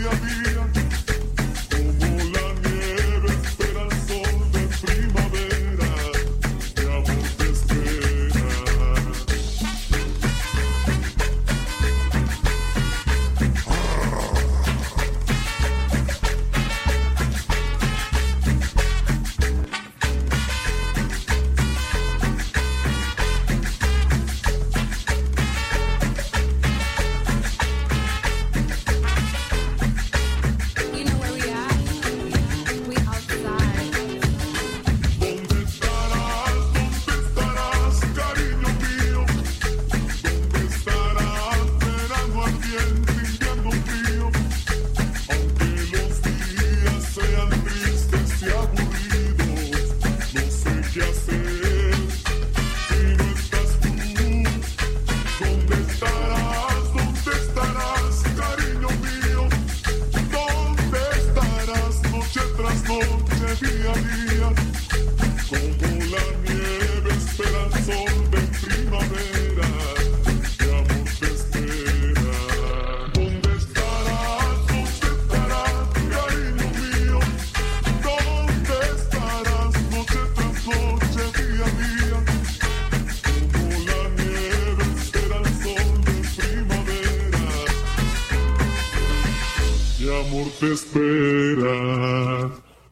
te espera.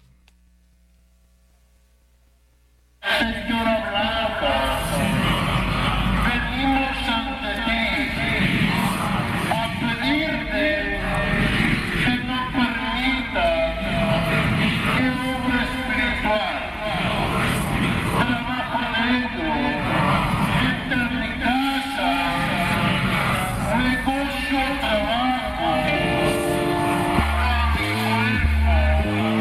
Señora Blanca, venimos ante ti a pedirte que nos permita que obra espiritual, trabajo negro, entra en mi casa, negocio, trabajo, para mi cuerpo.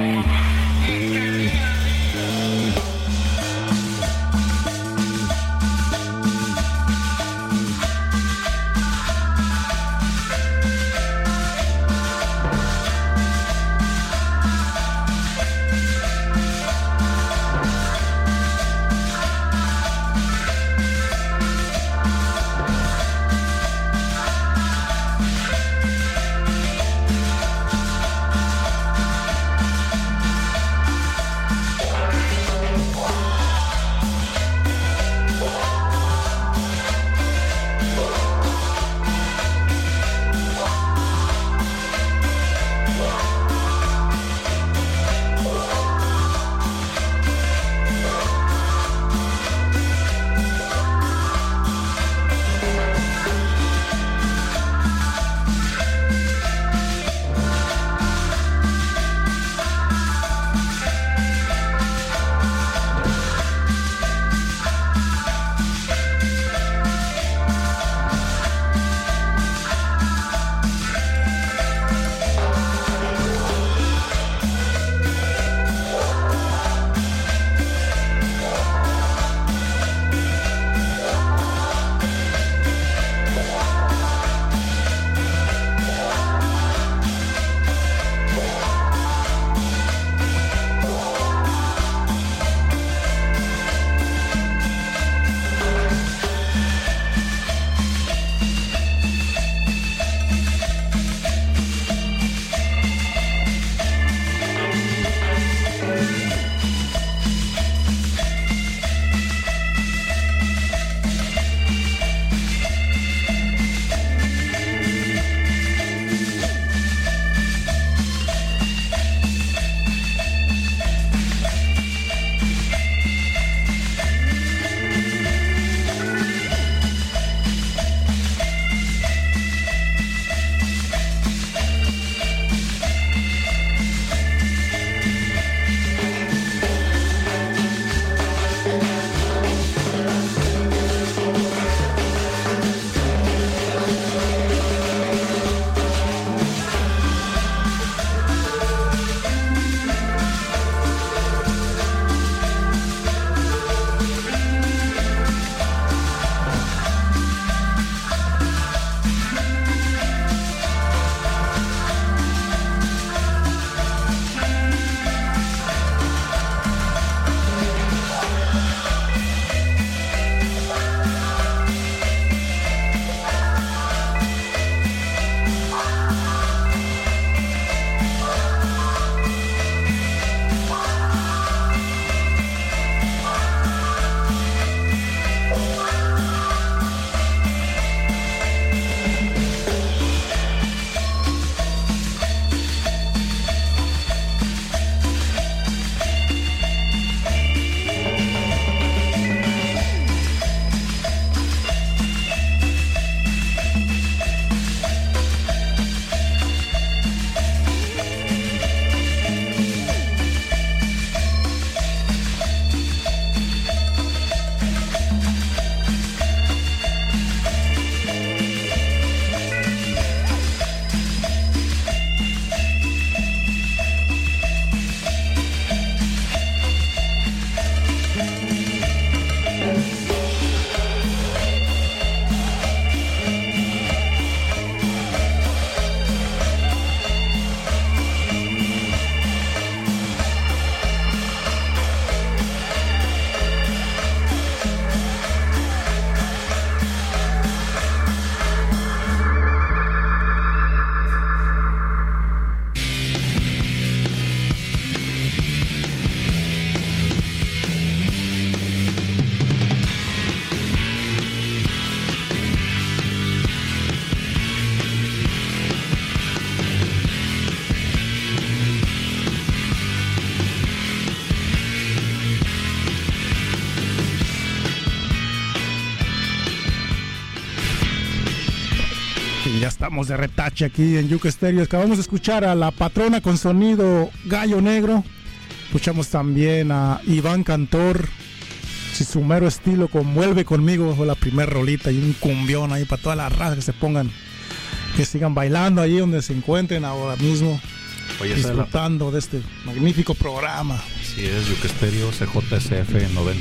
estamos de retache aquí en Yuca Stereo. Acabamos de escuchar a La Patrona con sonido Gallo Negro. Escuchamos también a Iván Cantor, si su mero estilo con Vuelve Conmigo, fue la primera rolita, y un cumbión ahí para todas las razas que se pongan, que sigan bailando ahí donde se encuentren ahora mismo. Oye, disfrutando de este magnífico programa. Así es, Yuca Stereo, CJSF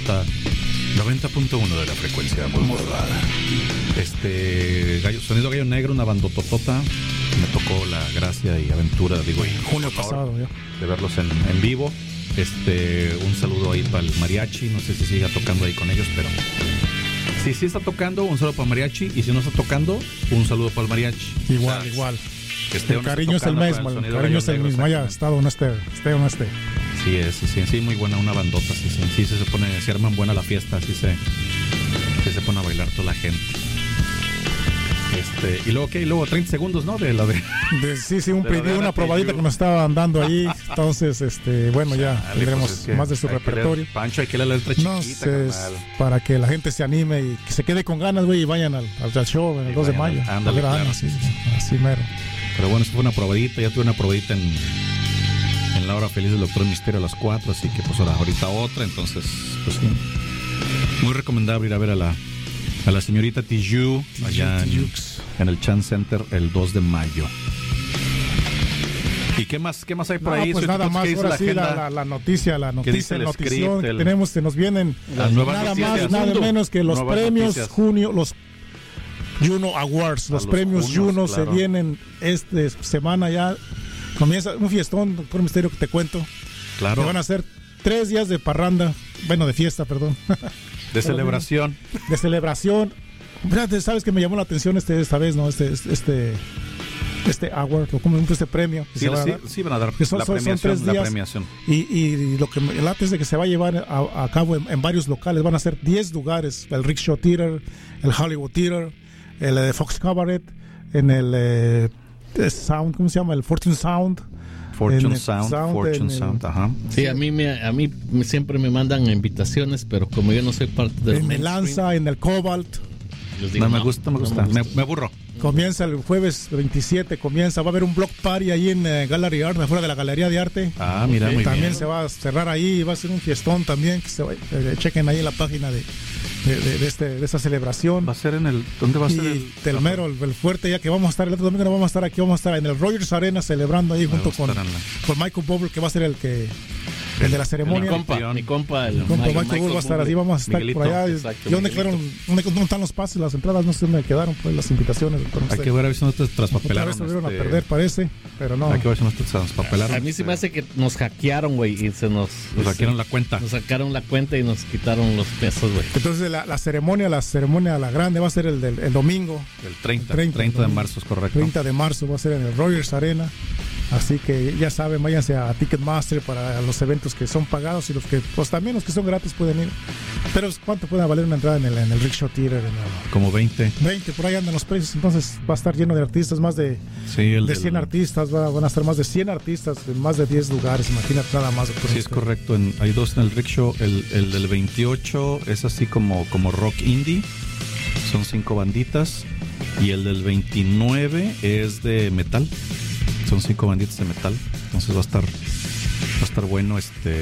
90.1 de la frecuencia modulada. Sonido Gallo Negro, una bandototota. Me tocó la gracia y aventura, digo, y junio pasado ya, de verlos en vivo. Un saludo ahí para el mariachi, no sé si siga tocando ahí con ellos, pero si sí está tocando, un saludo para el mariachi, y si no está tocando, un saludo para el mariachi. Igual, igual. El cariño es el mismo, el cariño es el mismo, haya estado o no esté. Sí, muy buena, una bandota, sí, se arman buena la fiesta, sí se pone a bailar toda la gente. Y luego, ¿qué? Y luego 30 segundos, ¿no? Sí, un preview, una probadita que nos estaban dando ahí. Entonces, bueno, ya tendremos pues más de su repertorio. Pancho, hay que leer la letra chiquita, para que la gente se anime y que se quede con ganas, güey, y vayan al show el 2 de mayo. Ándale, claro. Así mero. Pero bueno, eso fue una probadita. Ya tuve una probadita en la hora feliz del Doctor Misterio a las 4, así que pues ahorita otra. Entonces, pues sí, muy recomendable ir a ver a la señorita Tijoux allá en el Chan Center el 2 de mayo. ¿Y qué más hay por ahí? Pues nada más, ahora sí la noticia, el notición que tenemos, se nos vienen nada más, nada menos que los premios junio, los Juno Awards, los premios Juno, claro. Se vienen esta semana ya. Comienza un fiestón, Doctor Misterio, que te cuento. Claro. Que van a ser 3 días de parranda, de fiesta, perdón. De celebración. De celebración. Fíjate, sabes que me llamó la atención esta vez, ¿no? Este award, o como este premio. Sí, van a dar son 3 días. La premiación. Y lo que me late es de que se va a llevar a cabo en varios locales. Van a ser 10 lugares: el Rickshaw Theater, el Hollywood Theater, el Fox Cabaret, en el Sound, ¿cómo se llama? El Fortune Sound. Fortune Sound, ajá. Sí, a mí siempre me mandan invitaciones, pero como yo no soy parte del en el Lanza, en el Cobalt. Digo, no me gusta. Me aburro. Comienza el jueves 27, va a haber un block party ahí en Gallery Art, afuera de la Galería de Arte. Ah, mira, muy bien. También se va a cerrar ahí, va a ser un fiestón también, que chequen ahí en la página de esta celebración. Va a ser ¿dónde va a ser el mero, el fuerte, ya que vamos a estar el otro domingo, no vamos a estar aquí, vamos a estar en el Rogers Arena celebrando ahí junto con Michael Bublé, que va a ser el de la ceremonia. Mi compa Michael Bublé va a estar así, vamos a estar Miguelito, por allá. Exacto, ¿Dónde están los pases, las entradas? No sé dónde quedaron, pues las invitaciones. Hay que ver a ver si no te traspapelaron. Otra vez se volvieron a perder, parece, pero no. Hay que ver si no te traspapelaron. A mí se me hace que nos hackearon, güey, y nos hackearon la cuenta. Nos sacaron la cuenta y nos quitaron los pesos, güey. Entonces la ceremonia la grande va a ser el domingo. El 30 de marzo, es correcto. 30 de marzo va a ser en el Rogers Arena. Así que ya saben, váyanse a Ticketmaster para los eventos que son pagados y los que, pues también los que son gratis pueden ir. Pero ¿cuánto puede valer una entrada en el Rickshaw Theater? Como 20. 20, por ahí andan los precios. Entonces va a estar lleno de artistas, más de 100 artistas. Van a estar más de 100 artistas en más de 10 lugares. Imagínate nada más. Sí, es correcto. Hay 2 en el Rickshaw. El del 28 es así como rock indie. Son 5 banditas. Y el del 29 es de metal. Son 5 banditas de metal. Entonces va a estar bueno.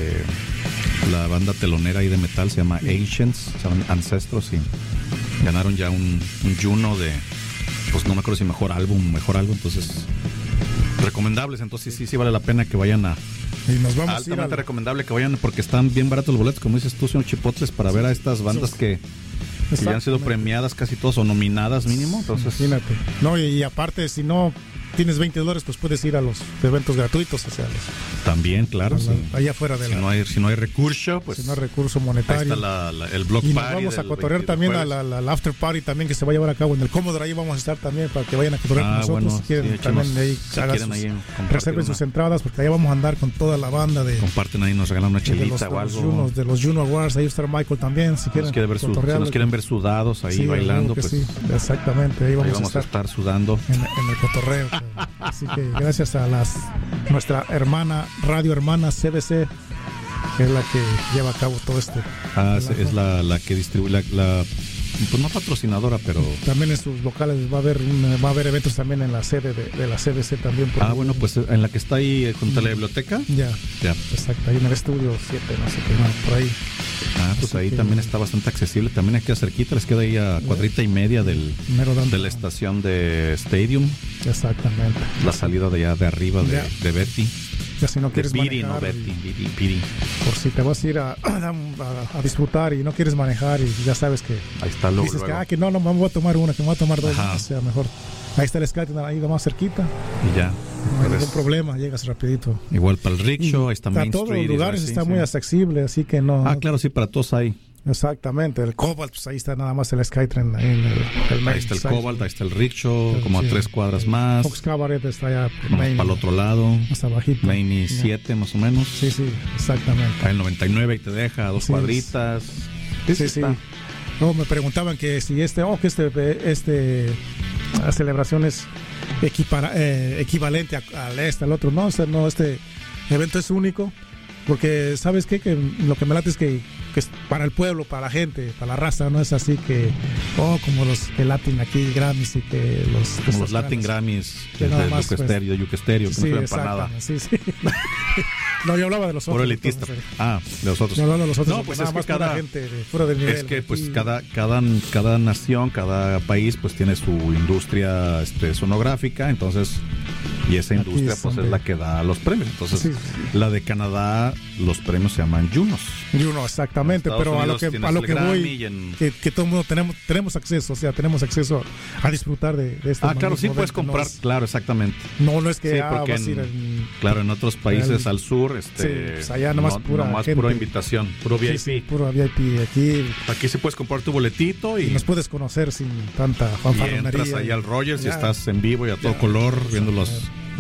La banda telonera ahí de metal se llama Ancients, son Ancestros, y ganaron ya un Juno de, pues no me acuerdo si mejor álbum, entonces recomendables. Entonces sí vale la pena que vayan y nos vamos altamente recomendable que vayan, porque están bien baratos los boletos, como dices tú, son chipotles para ver a estas bandas que ya han sido premiadas casi todas o nominadas mínimo. Entonces imagínate. No, y aparte, si no tienes $20, pues puedes ir a los eventos gratuitos, o sea, también, claro, allá afuera de si no hay recurso, pues si no hay recurso monetario. Ahí está el block y party. Y vamos a cotorrear también al after party también, que se va a llevar a cabo en el Commodore. Ahí vamos a estar también para que vayan a cotorrear con nosotros. Bueno, si quieren, también ahí reserven sus entradas, porque allá vamos a andar con toda la banda de. Comparten ahí, nos regalan una chelita o algo. De los Juno Awards, ahí está Michael también, si quieren. Nos quieren ver sudados ahí bailando, pues sí, exactamente, ahí vamos a estar sudando en el cotorreo. Así que gracias a nuestra radio hermana CBC, que es la que lleva a cabo todo esto. Es la que distribuye, pues no patrocinadora, pero... También en sus locales va a haber eventos también en la sede de la CDC también. Bueno, pues en la que está ahí junto a la biblioteca. Ya, Ya. exacto, ahí en el estudio 7, no sé qué, bueno, por ahí. Pues ahí también está bastante accesible. También aquí cerquita, les queda ahí a cuadrita y media de la estación de Stadium. Exactamente. La salida de allá de arriba de Betty. Ya si no quieres de Piri, manejar, no Betty, Piri. por si te vas a ir a disfrutar y no quieres manejar y ya sabes que Ahí está luego. dices que no me voy a tomar una, que me voy a tomar dos, Ajá. o sea, mejor. Ahí está el Skytrain, ahí más cerquita, Y ya. no hay ningún problema, llegas rapidito. Igual para el rickshaw, ahí está Main todos Street. los lugares está muy accesible, así que no. Claro, sí, para todos hay. Exactamente, el Cobalt, pues ahí está nada más el Skytrain, ahí en el main Ahí está el site. Cobalt, ahí está el rickshaw, como a Sí. 3 cuadras más. Fox Cabaret está allá Más para el otro lado. hasta abajito. Main y 7 más o menos. Sí, exactamente. Ahí el 99 y te deja a 2 Sí, cuadritas. Sí. está. No, me preguntaban que si la celebración es equivalente al otro. No, este evento es único. Porque, ¿sabes qué? Que lo que me late es que es para el pueblo, para la gente, para la raza, no es así que, como los que Latin aquí, Grammys y que Como los Latin Grammys que de nada Yuke más, pues, Stereo, que no sirven para nada. exactamente, sí. No, yo hablaba de los otros. Puro elitista. entonces, De los otros. yo hablaba de los otros. No, pues nada es que más pura cada... gente fuera del nivel. Es que pues Aquí, cada nación, cada país pues tiene su industria sonográfica, entonces, y esa Aquí industria es pues donde- es la que da los premios. Entonces, Sí. la de Canadá, los premios se llaman Junos. y uno, exactamente, Estados pero a lo Unidos que tienes el Grammy voy, y en- que todo el mundo tenemos acceso, o sea, tenemos acceso a disfrutar de este claro, magnífico sí puedes evento, comprar, no es- claro, exactamente. No es que Sí, vas porque a ir en- claro, en otros países Real- al sur, pues allá nomás pura gente. pura invitación, puro VIP. Sí, puro VIP. Aquí sí puedes comprar tu boletito Y y nos puedes conocer sin tanta entras fanfarronería. ahí al Rogers y Ya. estás en vivo y a todo Ya. color viendo las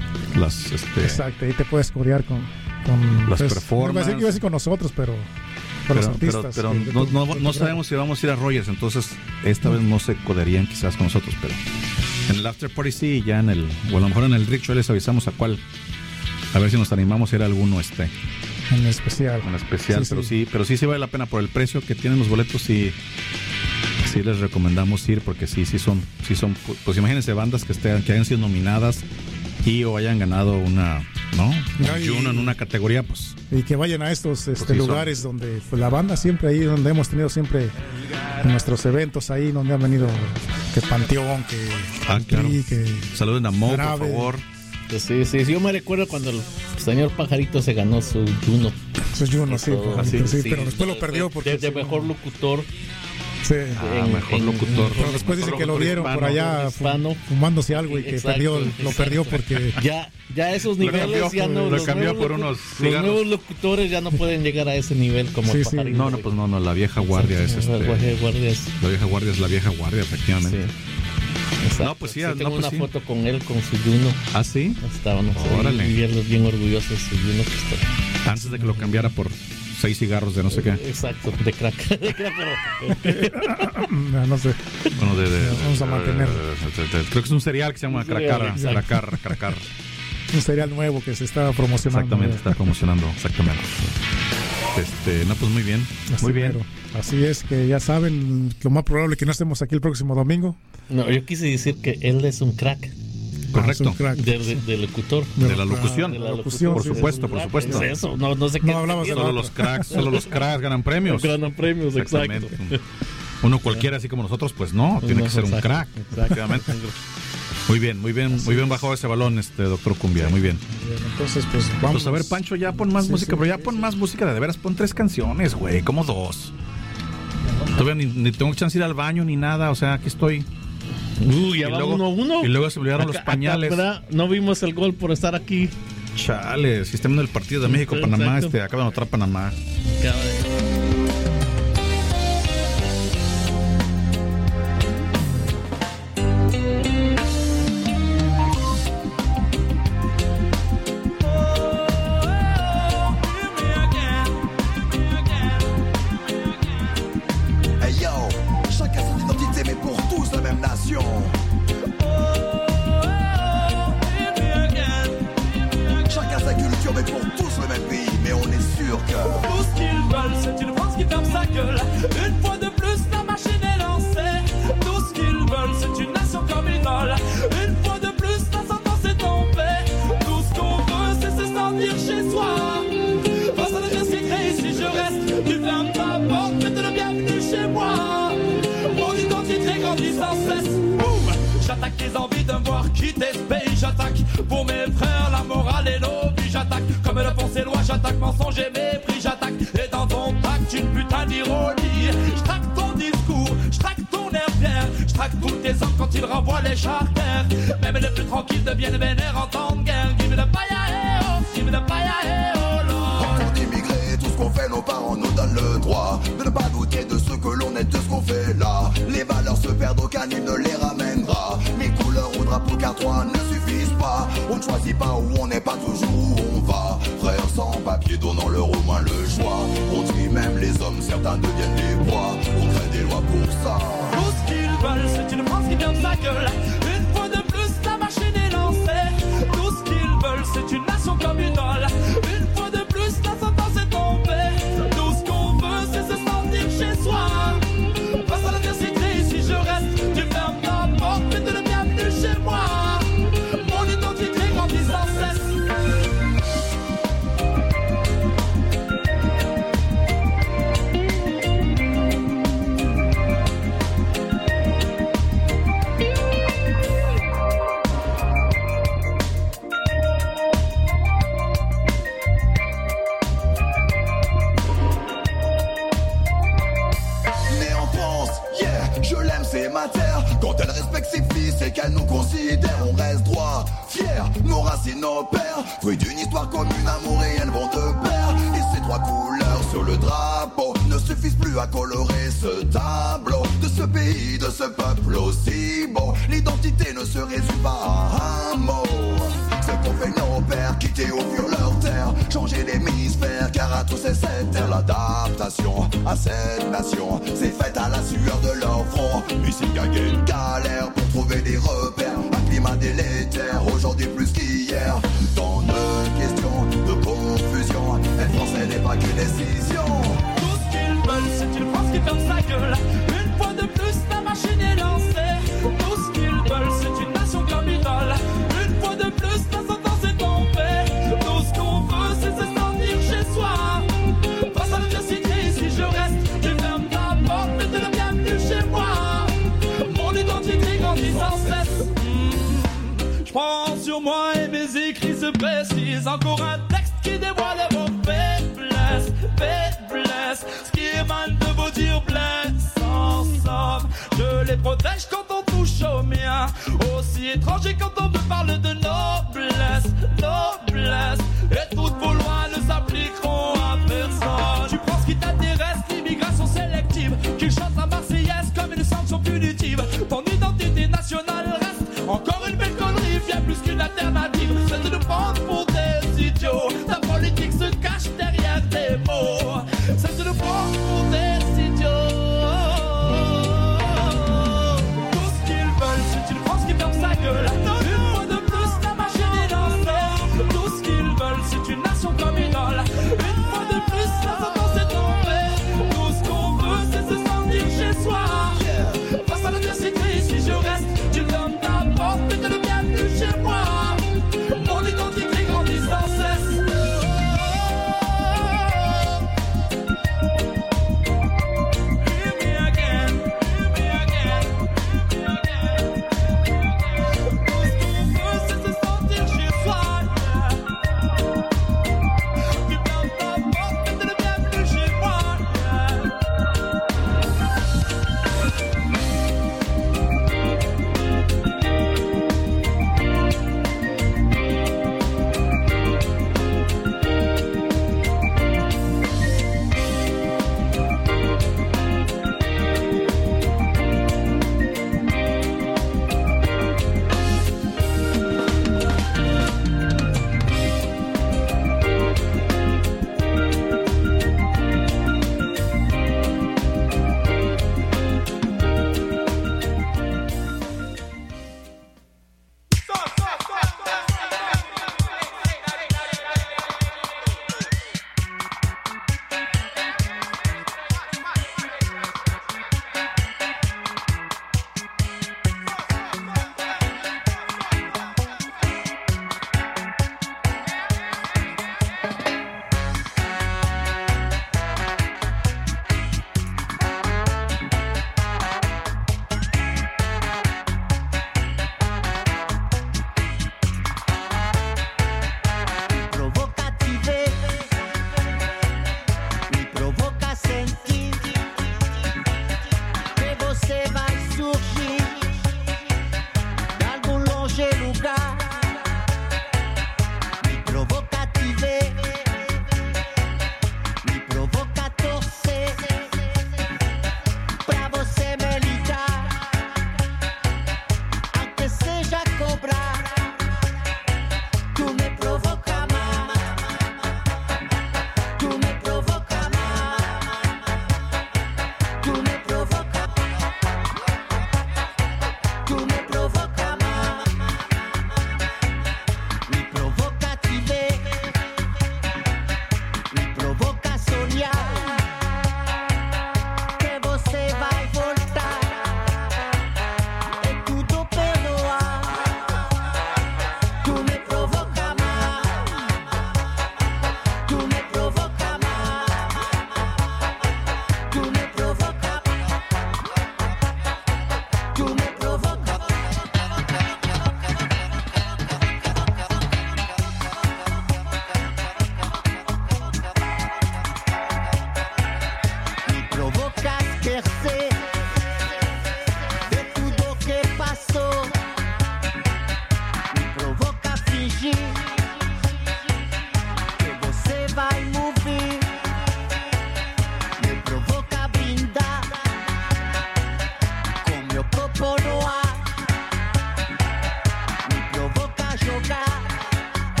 Exacto, ahí te puedes corear con Las pues, performances. iba a decir con nosotros, pero con los artistas. pero de no, tu- no, de no tu sabemos si vamos a ir a Rogers, entonces esta vez no se codearían quizás con nosotros, pero en el after party sí, ya o a lo mejor en el rickshaw les avisamos a ver si nos animamos a ir a alguno en especial. en especial, Sí, pero sí vale la pena por el precio que tienen los boletos y sí les recomendamos ir porque sí son, pues imagínense bandas que hayan sido nominadas o hayan ganado un Juno en una categoría, pues Y que vayan a estos sí lugares donde pues, la banda siempre ahí, donde hemos tenido siempre nuestros eventos ahí, donde han venido que Panteón, que claro. Tri, que saluden a Mo, Grave. por favor. Pues sí, yo me recuerdo cuando el señor Pajarito se ganó su Juno. pues Juno, sí, Todo. sí, pero después lo perdió porque de mejor locutor. sí. Mejor locutor. Pero después dicen que lo vieron por allá hispano. fumándose algo y que Exacto, lo perdió porque Ya esos niveles ya no. lo cambió por unos Los cigarros. nuevos locutores ya no pueden llegar a ese nivel como Sí, el sí. Pajarito. No, la vieja guardia es La guardia es- la vieja guardia es la vieja guardia, efectivamente. Sí. Exacto. No, pues sí, tengo pues una sí. foto con él, con su Juno. ¿Ah, sí? Estábamos Órale. bien orgullosos de su Juno. Que está. Antes de que lo cambiara por 6 cigarros de no sé qué. Exacto, de crack. De crack, pero no sé. Bueno, Vamos a mantener. creo que es un cereal que se llama Exacto. Cracar. Un cereal nuevo que se está promocionando. Exactamente, está promocionando, exactamente. No, pues muy bien, Así muy bien. mero. Así es que ya saben, lo más probable es que no estemos aquí el próximo domingo. no, yo quise decir que él es un crack Correcto. Es un crack. de locutor. De la locución. De la locución, por sí, supuesto, es un por crack, supuesto. es eso, no sé qué. No hablabas de Solo los cracks ganan premios. Ganan premios, exacto. Exactamente. Uno cualquiera así como nosotros, pues no, tiene que ser un Exacto, crack. Efectivamente. Muy bien bajado ese balón, doctor Cumbia, muy bien. Bien, entonces, pues vamos. Pues a ver, Pancho, ya pon más música, pero ya pon más música de veras, pon 3 canciones, güey, como 2. Todavía ni tengo chance de ir al baño ni nada, o sea, aquí estoy. Ya Y va luego- 1-1. y luego se olvidaron los pañales. ¿Verdad? No vimos el gol por estar aquí. Chale, si están viendo el partido de México-Panamá, Exacto. acaba de anotar Panamá. Hey yo, chacun son identité mais pour tous la même nation. Chacun sa culture mais pour tous le même pays. Mais on est sûr que Tout ce qu'ils veulent, c'est une France qui ferme sa gueule. Une fois de plus, la machine est lancée. j'attaque. Comme le font ces lois, j'attaque mensonge et mépris, j'attaque. Et dans ton pacte, une putain d'ironie. J'traque ton discours, j'traque ton air fier. J'traque tous tes hommes quand ils renvoient les charters. Même les plus tranquilles deviennent vénères en temps de guerre. Give me the fire, oh, give me the fire, oh Lord. On immigré, tout ce qu'on fait, nos parents nous donnent le droit de ne pas douter de ce que l'on est, de ce qu'on fait là. Les valeurs se perdent, aucun hymne ne les ramènera. Les couleurs au drapeau cartois ne suffisent pas. On ne choisit pas où on n'est pas toujours où on va. Frères sans papier, donnant leur au moins le choix. On tue même les hommes, certains deviennent des proies. On crée des lois pour ça. Tout ce qu'ils veulent, c'est une France qui vient de sa gueule. Une fois de plus, la machine est lancée. Tout ce qu'ils veulent, c'est une nation comme une idole. Une fois de plus, la sentence est tombée. Tout ce qu'on veut, c'est se sentir chez soi. Face à l'adversité, si je reste, tu fermes ta porte, mais de le bienvenue chez moi. Mon identité grandit sans cesse. C'est ma terre, quand elle respecte ses fils et qu'elle nous considère, on reste droit, fier, nos racines, nos pères, fruits d'une histoire commune, amour et haine vont de pair. Et ces trois couleurs sur le drapeau ne suffisent plus à colorer ce tableau de ce pays, de ce peuple aussi beau. L'identité ne se résume pas à un mot. C'est qu'on fait nos pères quitter au fur leur terre, changer d'hémisphère, car à tous c'est cette terre. L'adaptation à cette nation c'est faite à la sueur de leur front. Ici gaguer une galère pour trouver des repères. Un climat délétère aujourd'hui plus qu'hier. Tant de questions, de confusion. Être français n'est pas qu'une décision. Tout ce qu'ils veulent, c'est une France qui ferme sa gueule. Une fois de plus, la machine est lancée. Tout ce qu'ils veulent, c'est une nation comme idole. Une fois de plus, la sentence est tombée. Tout ce qu'on veut, c'est se sentir chez soi. Face à l'adversité, si je reste, tu fermes ta porte, mais t'es le bienvenu chez moi. Mon identité grandit sans cesse. Je prends sur moi et mes écrits se précisent. Encore un texte qui dévoile vos faiblesses, faiblesses. Ce qui émane de vos dires blesses. En somme, je les protège quand on touche au mien. Aussi étranger quand on me parle de noblesse, noblesse. Et toute vos